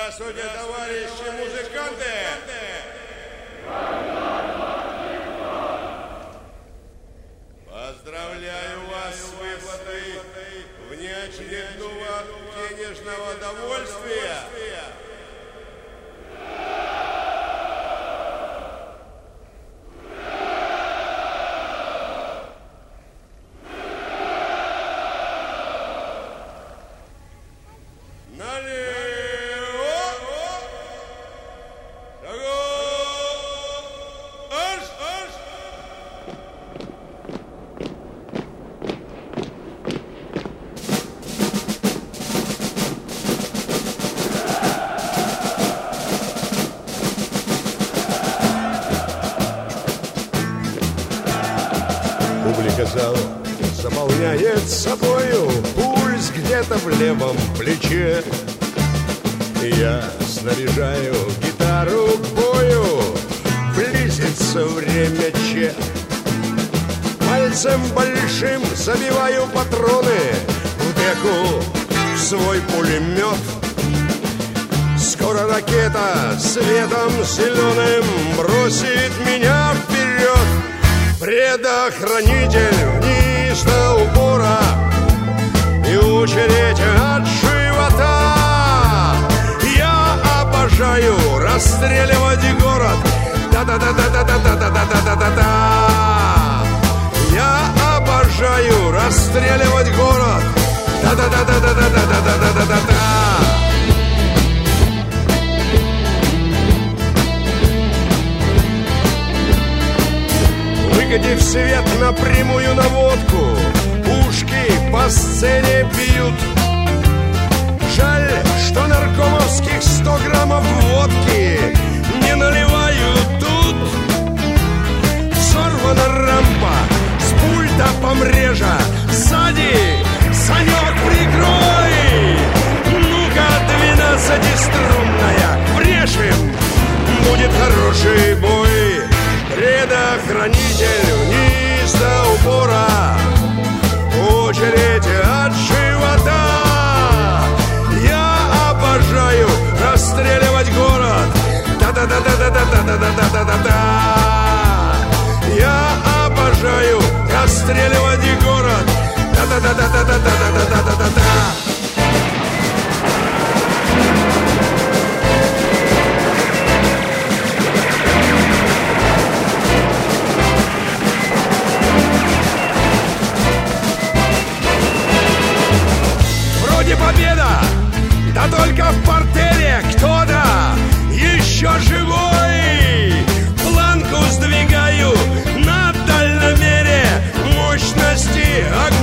Здравствуйте, товарищи музыканты! Поздравляю вас с выплатой внеочередного денежного довольствия. Публика зала заполняет собою, пульс где-то в левом плече. Я снаряжаю гитару к бою, близится время че. Пальцем большим забиваю патроны в деку в свой пулемет. Скоро ракета светом зеленым бросит меня вперед. Предохранитель вниз до упора и очередь от живота. Я обожаю расстреливать город. Да-да-да-да-да-да-да-да-да-да-да. Я обожаю расстреливать город. Да-да-да-да-да-да-да-да-да-да. Выгодив свет на прямую наводку, пушки по сцене бьют. Жаль, что наркомовских 100 граммов водки не наливают тут. Сорвана рампа с пульта помрежа, сзади Санек прикрой. Ну-ка, 12-струнная, врежем, будет хороший бой. Предохранитель вниз до упора, очередь от живота. Я обожаю расстреливать город. Да-да-да-да-да-да-да-да-да-да-да. Я обожаю расстреливать город. Да-да-да-да-да-да-да-да-да-да. Победа, да только в портере кто-то еще живой. Планку сдвигаю на дальномере, мощности огонь.